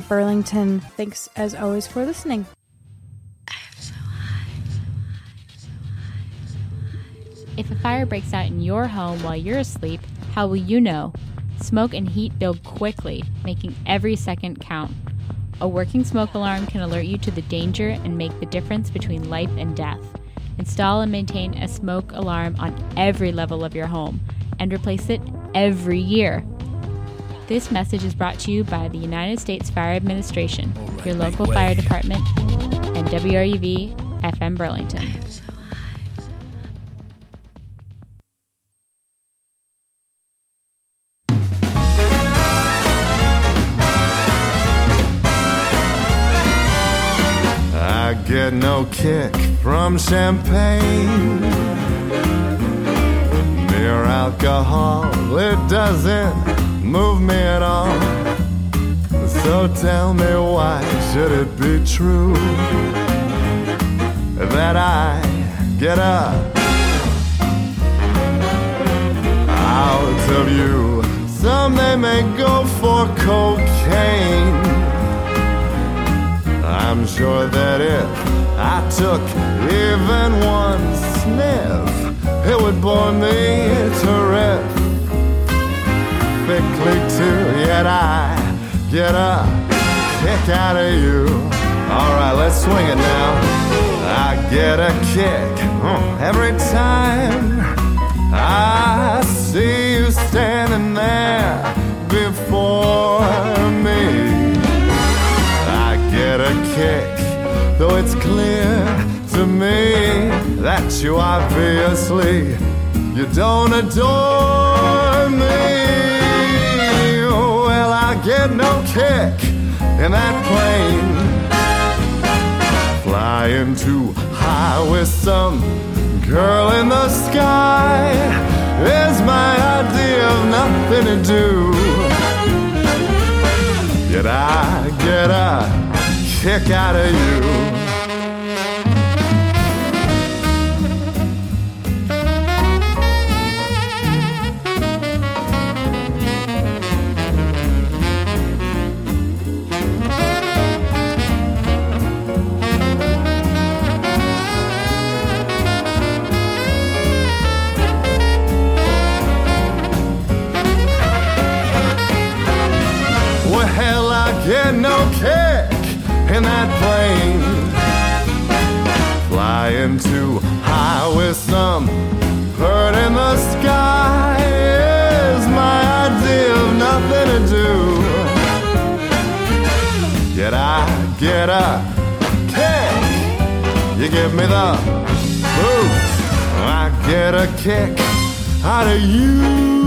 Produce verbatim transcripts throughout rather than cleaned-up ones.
Burlington. Thanks as always for listening. If a fire breaks out in your home while you're asleep, how will you know? Smoke and heat build quickly, making every second count. A working smoke alarm can alert you to the danger and make the difference between life and death. Install and maintain a smoke alarm on every level of your home and replace it every year. This message is brought to you by the United States Fire Administration, your local fire department, and W R U V F M Burlington. I get no kick from champagne. Mere alcohol, it doesn't move me at all. So tell me, why should it be true that I get up out of you? Some they may go for cocaine. I'm sure that if I took even one sniff, it would bore me terrifically too. Yet I get a kick out of you. Alright, let's swing it now. I get a kick every time I see you standing there before me. Get a kick, though it's clear to me that you obviously, you don't adore me. Well, I get no kick in that plane, flying too high with some girl in the sky is my idea of nothing to do. Yet I get a kick out of you. Well, I get no kick in that plane, flying too high with some bird in the sky is my idea of nothing to do. Yet I get a kick, you give me the boot, I get a kick out of you.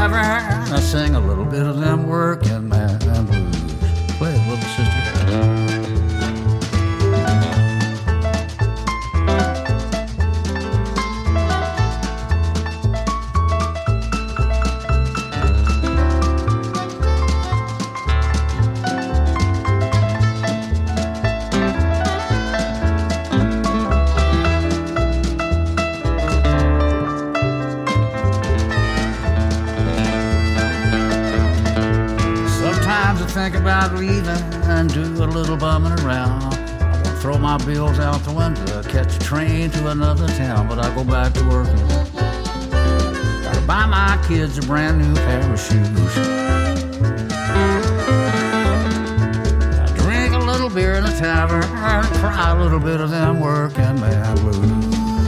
tavern, I sing a little bit of them working man blues. Play it, little sister. Think about leaving and do a little bumming around. I won't throw my bills out the window, catch a train to another town, but I go back to working. Gotta buy my kids a brand new pair of shoes. I drink a little beer in the tavern, cry a little bit of them working man blues.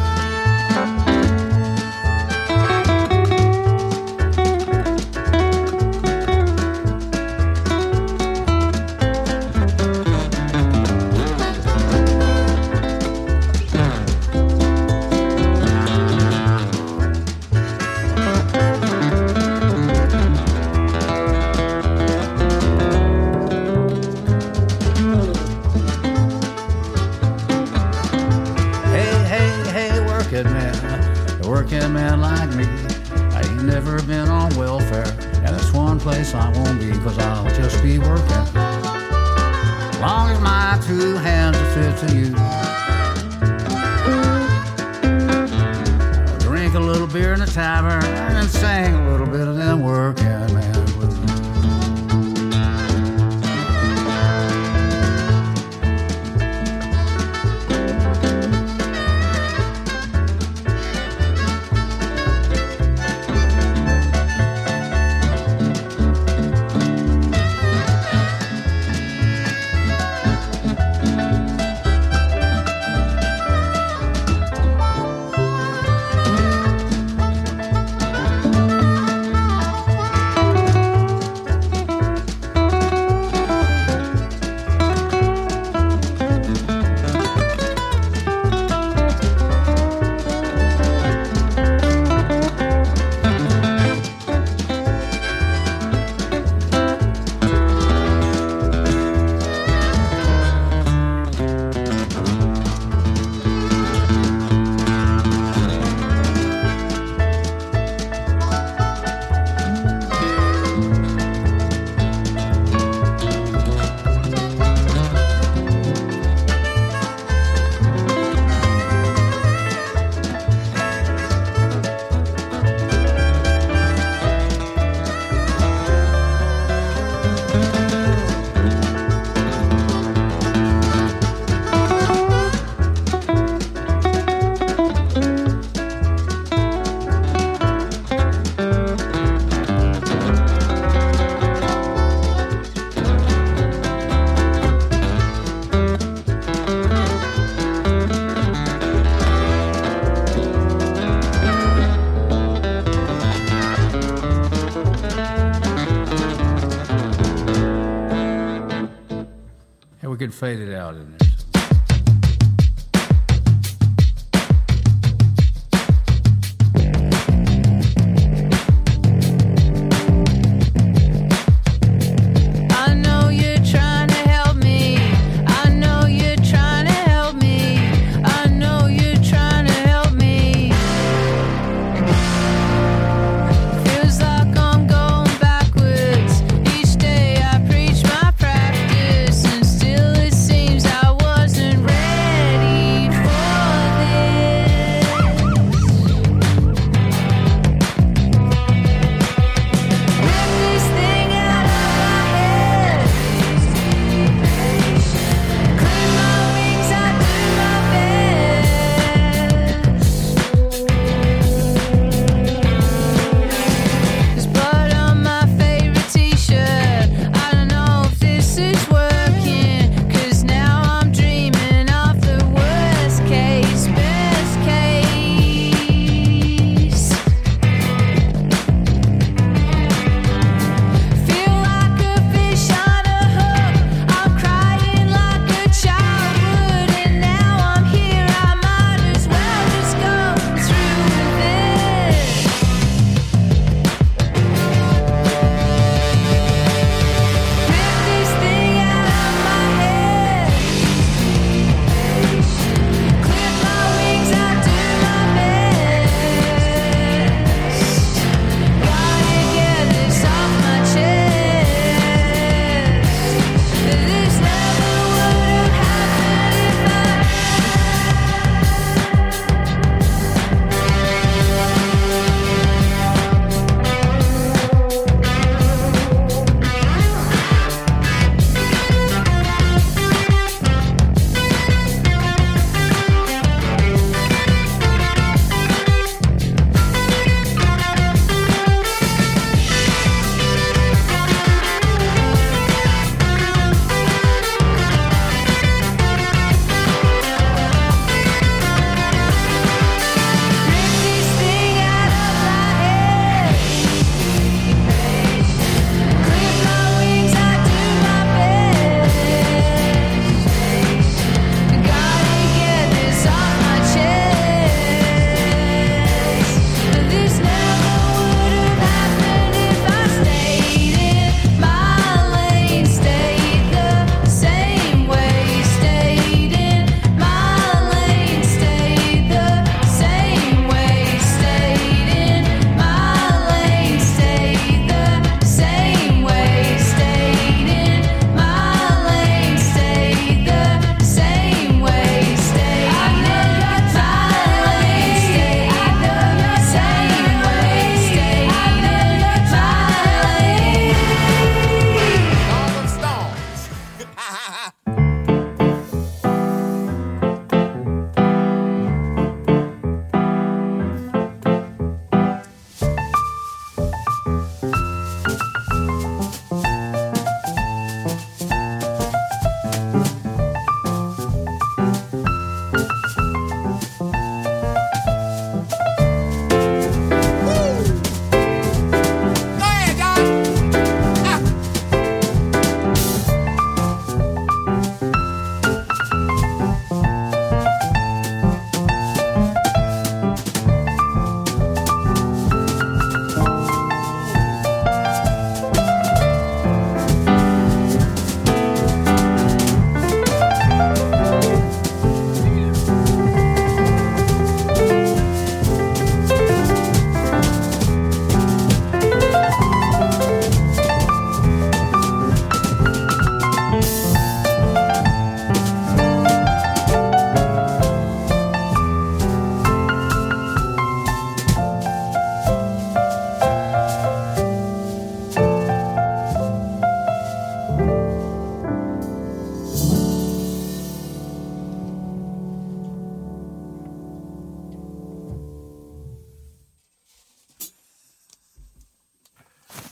I won't be, cause I'll just be working. As long as my two hands are fit to use. I'll drink a little beer in the tavern and sing a little bit of them working man blues. We could fade it out in there. Still it seems I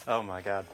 Oh my God.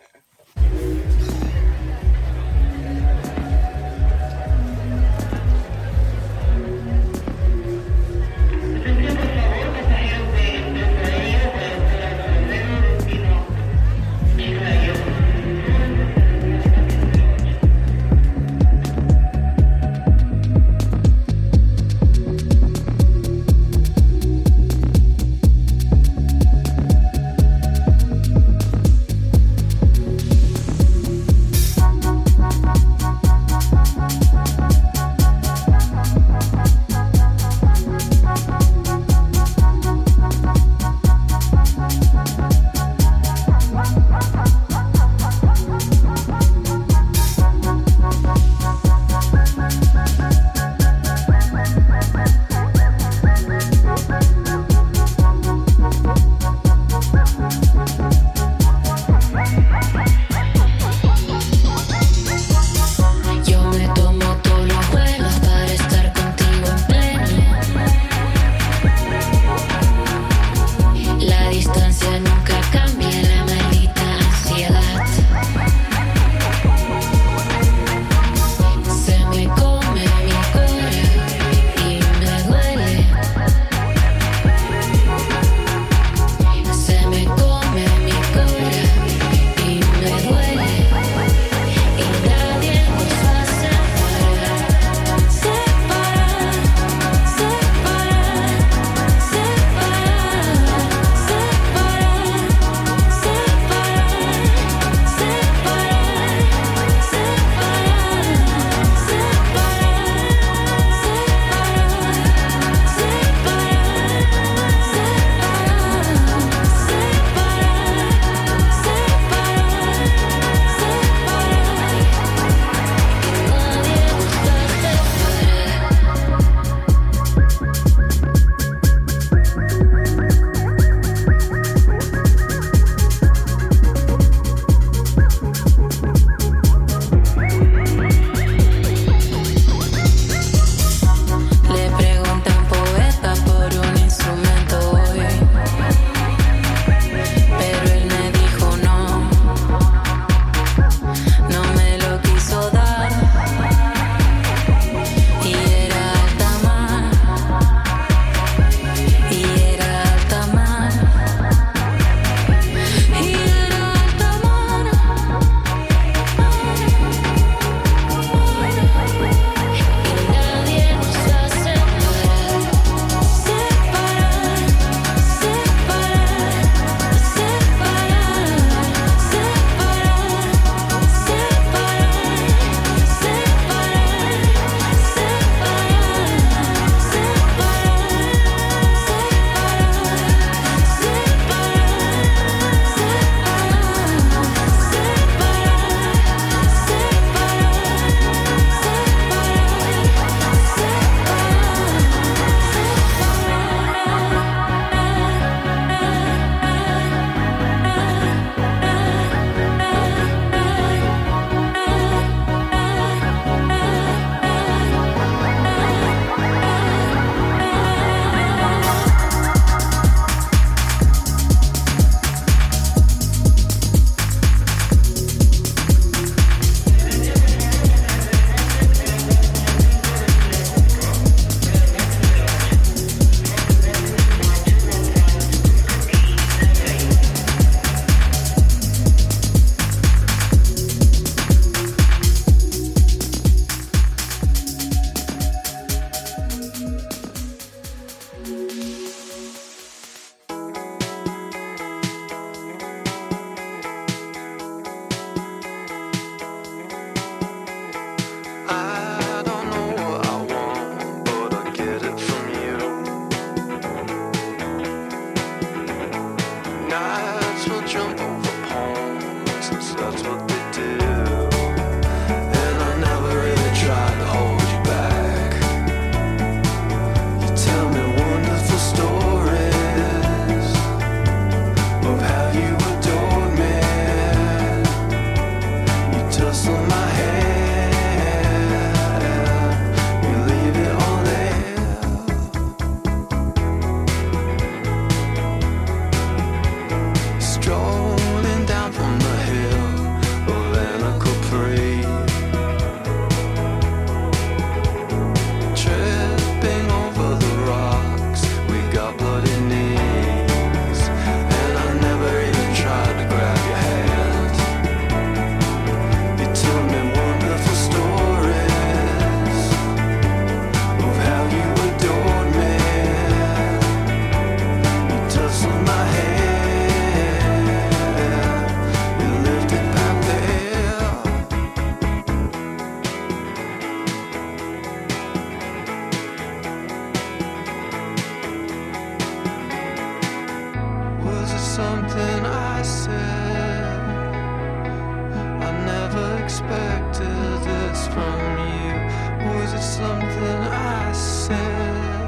something I said? I never expected this from you. Was it something I said?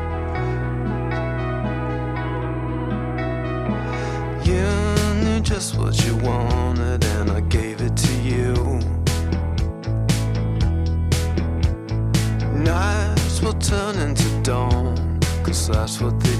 You knew just what you wanted and I gave it to you. Nights will turn into dawn, 'cause that's what they